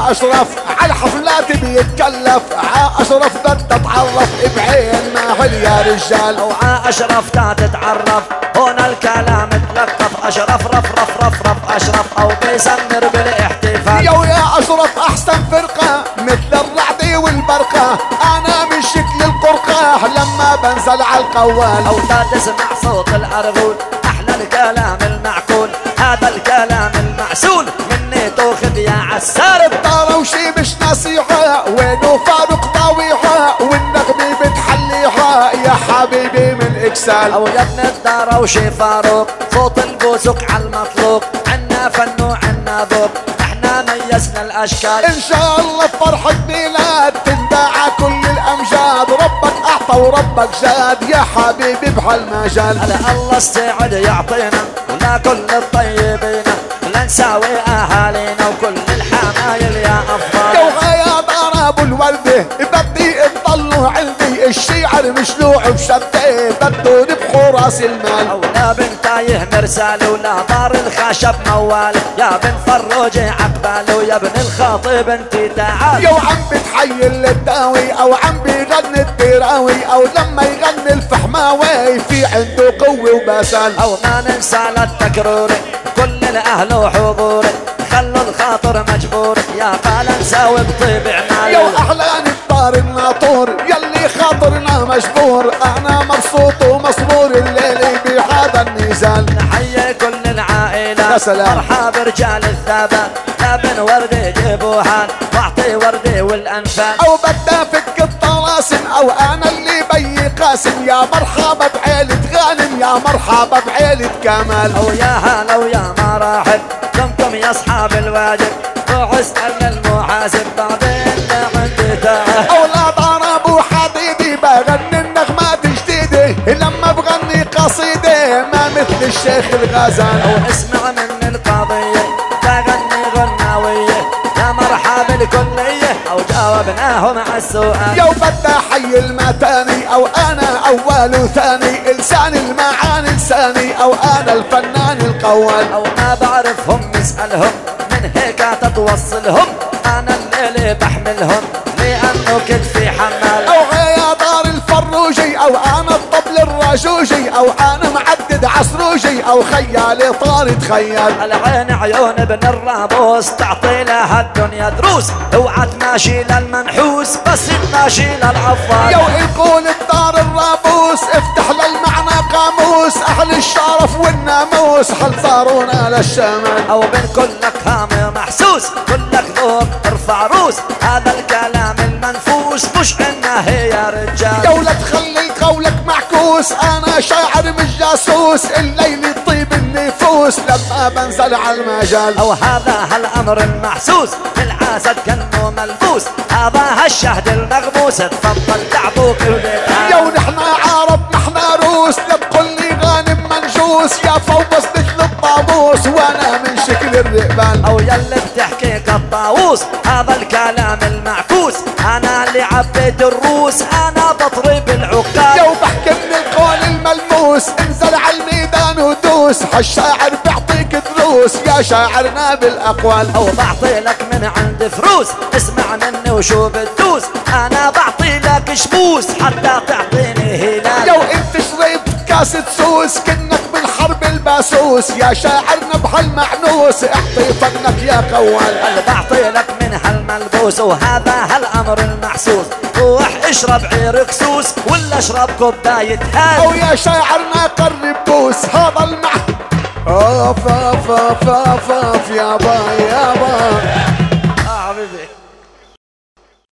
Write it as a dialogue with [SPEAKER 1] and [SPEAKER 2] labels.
[SPEAKER 1] يا اشرف على الحفلات بيتكلف، اشرف بدك تتعرف بعين ماهل يا رجال.
[SPEAKER 2] وعا اشرف تا تتعرف هنا الكلام تلقف، اشرف رف رف رف رف اشرف او بيسمر بالاحتفال.
[SPEAKER 1] يا اشرف احسن فرقه مثل الرعد والبرقه، انا من شكل القرقه لما بنزل على القوال.
[SPEAKER 2] او تا تسمع صوت الارغول احلى الكلام المعقول، هذا الكلام المعسول مني تاخذ يا عسار.
[SPEAKER 1] الطروشي مش نصيحه وينو فاروق ضويحه، والنغمه بتحليها يا حبيبي من اكسال.
[SPEAKER 2] او يا ابن الطروشي فاروق صوت البوسك على المطلوق، عنا فن وعنا ذوق احنا ميزنا الاشكال.
[SPEAKER 1] ان شاء الله فرحة ميلاد تندعى كل الامجاد، ربك اعطى وربك زاد يا حبيبي بهالمجال.
[SPEAKER 2] هلا الله استعد يعطينا ولا كل الطيبين، لا نساوي اهالينا وكل الحمايل يا افضل.
[SPEAKER 1] يوها يا دار ابو الوردة بدي تضلوا عندي، الشعر مشلوع بشبته بدون بخراس المال.
[SPEAKER 2] ولا بن تايه مرسال ولا دار الخشب موال، يا بن فروجي عقبال ويا ابن الخاطب انتي تعال.
[SPEAKER 1] يو عم بتحيل الداوي او عم بيغني الدراوي، او لما يغني الفحماوي في عنده قوة وبسال.
[SPEAKER 2] او ما ننسى للتكروري كل الاهل وحضوري، خلوا الخاطر مجبور يا فالنساوي بطيب عمال.
[SPEAKER 1] يو احلان الدار الناطور يلي خاطرنا مجبور، انا مبسوط ومسرور الليلي بهذا النزال.
[SPEAKER 2] نحيي كل العائلة
[SPEAKER 1] يا سلام.
[SPEAKER 2] مرحبا برجال الثبات، يا بن وردي جيبوهان واعطي وردي والانفال.
[SPEAKER 1] او بدي فك الطلاسم او انا اللي بي قاسم، يا مرحبا بعيلة غانم يا مرحبا بعيلة كمال.
[SPEAKER 2] او يا هلا ويا مراحب دمتم يا اصحاب الواجب، روح اسال المحاسب بعدين لا عندي تعب.
[SPEAKER 1] او لا ضربوا حديدي بغني النغمات جديدة، لما بغني قصيدة ما مثل الشيخ الغزال.
[SPEAKER 2] او اسمع من القضية بغني غناوية، يا مرحبا الكلية او جاوبناه مع السؤال.
[SPEAKER 1] يو بدي حي المتاني او انا اول وثاني، لسان المعاني لساني او انا الفنان القوال.
[SPEAKER 2] او ما بعرفهم اسألهم من هيك تتوصلهم، انا الليلة بحملهم لانه كتفي حمال.
[SPEAKER 1] او يا دار الفروجي او انا الطبل الرجوجي، او انا معدد عصروجي او خيالي طار تخيل.
[SPEAKER 2] العين عيون ابن الرابوس تعطي لها الدنيا دروس، اوعى تماشي للمنحوس بس تماشي للعفال.
[SPEAKER 1] يو يقول الدار الرابوس افتح للمعنى قاموس، اهل الشرف والناموس حل صارونا للشمال.
[SPEAKER 2] او بن كلك هامي محسوس كلك ذوق ارفع روس، هذا الكلام المنفوس مش عنا هي يا رجال.
[SPEAKER 1] يو لا تخلي قولك معكوس، انا شاعر مش جاسوس، الليل يطيب النفوس لما بنزل على المجال.
[SPEAKER 2] او هذا هالامر المحسوس العاسد كانه ملبوس، هذا هالشهد المغموس تفضل تعبوك وليتها.
[SPEAKER 1] يو نحنا عرب نحنا روس، لا تقول لي غانم منجوس، يا فوز مثل الطابوس وانا من شكل الرقبان.
[SPEAKER 2] او يلي بتحكي كالطاووس هذا الكلام المعكوس، انا اللي عبيت الروس انا بطرب العقال.
[SPEAKER 1] يو بحكي من القول الملموس انزل على الميدان ودوس، هالشاعر بيعطيك دروس يا شاعرنا بالاقوال.
[SPEAKER 2] او بعطي لك من عند فروس اسمع مني وشو بتدوس، انا بعطي لك شموس حتى تعطيني هلال.
[SPEAKER 1] يو انت شربت كاسة سوس كنك بالحرب الباسوس، يا شاعرنا بهالمعنوس اعطي فنك يا قوال.
[SPEAKER 2] اللي بعطي لك من هالملبوس وهذا هالامر المحسوس، روح اشرب عير كسوس ولا اشرب كوباية هال.
[SPEAKER 1] او يا شاعرنا قرب بوس هذا المعنى. اوف اوف اوف اوف يابا يابا